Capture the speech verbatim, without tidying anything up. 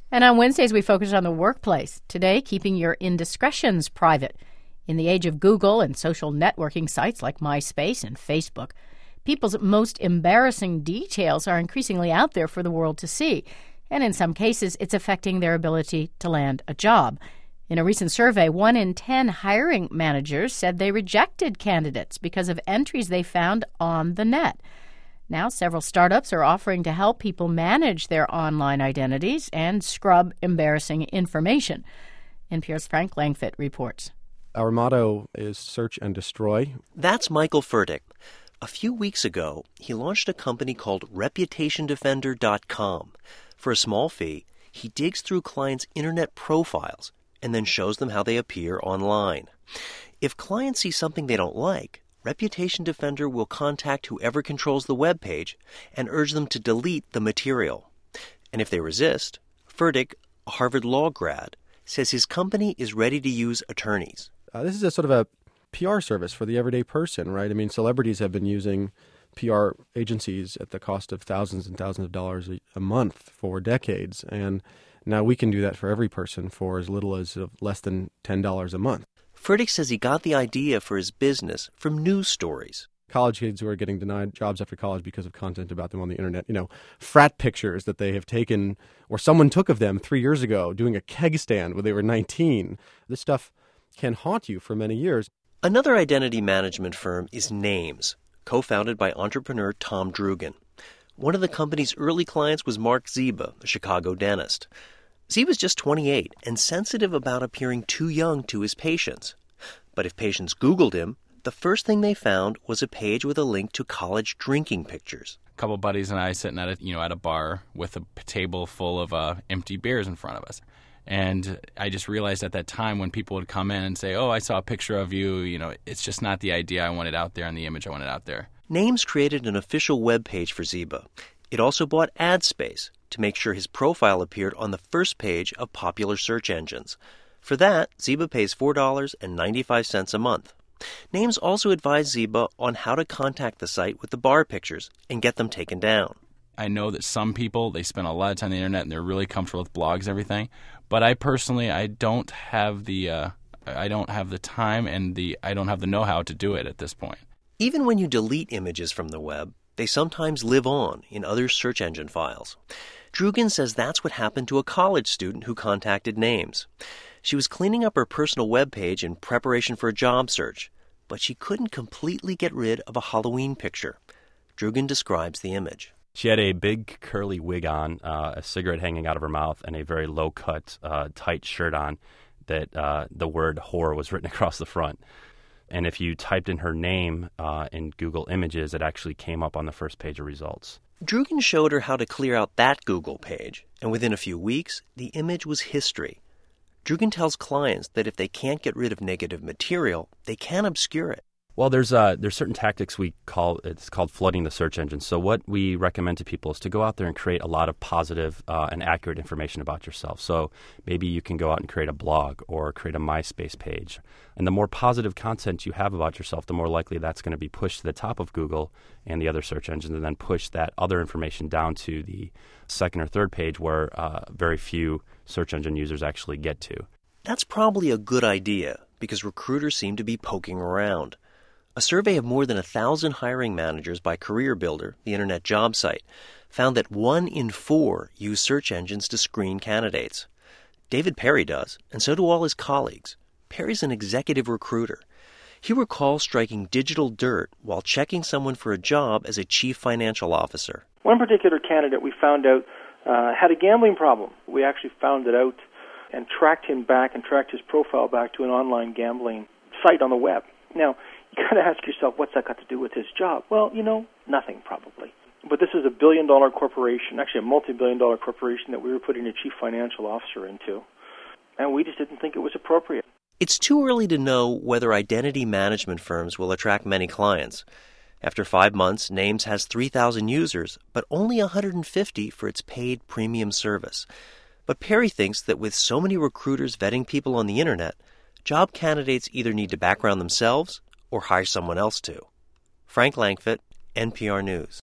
And on Wednesdays, we focus on the workplace. Today, keeping your indiscretions private. In the age of Google and social networking sites like MySpace and Facebook, people's most embarrassing details are increasingly out there for the world to see. And in some cases, it's affecting their ability to land a job. In a recent survey, one in ten hiring managers said they rejected candidates because of entries they found on the net. Now, several startups are offering to help people manage their online identities and scrub embarrassing information. N P R's Frank Langfitt reports. Our motto is search and destroy. That's Michael Furtick. A few weeks ago, he launched a company called reputation defender dot com. For a small fee, he digs through clients' internet profiles and then shows them how they appear online. If clients see something they don't like, Reputation Defender will contact whoever controls the web page and urge them to delete the material. And if they resist, Furtick, a Harvard Law grad, says his company is ready to use attorneys. Uh, this is a sort of a P R service for the everyday person, right? I mean, celebrities have been using P R agencies at the cost of thousands and thousands of dollars a, a month for decades. And now we can do that for every person for as little as uh, less than ten dollars a month. Furtick says he got the idea for his business from news stories. College kids who are getting denied jobs after college because of content about them on the internet. You know, frat pictures that they have taken or someone took of them three years ago doing a keg stand when they were nineteen. This stuff can haunt you for many years. Another identity management firm is Names, co-founded by entrepreneur Tom Drugan. One of the company's early clients was Mark Ziba, a Chicago dentist. Ziba's just twenty-eight and sensitive about appearing too young to his patients. But if patients Googled him, the first thing they found was a page with a link to college drinking pictures. A couple buddies and I sitting at a, you know, at a bar with a table full of uh, empty beers in front of us. And I just realized at that time when people would come in and say, oh, I saw a picture of you, you know, it's just not the idea I wanted out there and the image I wanted out there. Names created an official web page for Ziba. It also bought ad space to make sure his profile appeared on the first page of popular search engines. For that, Ziba pays four dollars and ninety-five cents a month. Names also advised Ziba on how to contact the site with the bar pictures and get them taken down. I know that some people, they spend a lot of time on the internet and they're really comfortable with blogs and everything. But I personally, I don't have the, uh, I don't have the time and the, I don't have the know-how to do it at this point. Even when you delete images from the web, they sometimes live on in other search engine files. Drugan says that's what happened to a college student who contacted Names. She was cleaning up her personal web page in preparation for a job search, but she couldn't completely get rid of a Halloween picture. Drugan describes the image. She had a big curly wig on, uh, a cigarette hanging out of her mouth, and a very low-cut, uh, tight shirt on that uh, the word whore was written across the front. And if you typed in her name uh, in Google Images, it actually came up on the first page of results. Drugan showed her how to clear out that Google page, and within a few weeks, the image was history. Drugan tells clients that if they can't get rid of negative material, they can obscure it. Well, there's uh, there's certain tactics we call, it's called flooding the search engine. So what we recommend to people is to go out there and create a lot of positive uh, and accurate information about yourself. So maybe you can go out and create a blog or create a MySpace page. And the more positive content you have about yourself, the more likely that's going to be pushed to the top of Google and the other search engines, and then push that other information down to the second or third page where uh, very few search engine users actually get to. That's probably a good idea because recruiters seem to be poking around. A survey of more than a thousand hiring managers by CareerBuilder, the internet job site, found that one in four use search engines to screen candidates. David Perry does, and so do all his colleagues. Perry's an executive recruiter. He recalls striking digital dirt while checking someone for a job as a chief financial officer. One particular candidate we found out uh, had a gambling problem. We actually found it out and tracked him back and tracked his profile back to an online gambling site on the web. Now, you got to ask yourself, what's that got to do with his job? Well, you know, nothing probably. But this is a billion-dollar corporation, actually a multi-billion dollar corporation that we were putting a chief financial officer into, and we just didn't think it was appropriate. It's too early to know whether identity management firms will attract many clients. After five months, Names has three thousand users, but only one hundred fifty for its paid premium service. But Perry thinks that with so many recruiters vetting people on the internet, job candidates either need to background themselves or hire someone else to. Frank Langfitt, N P R News.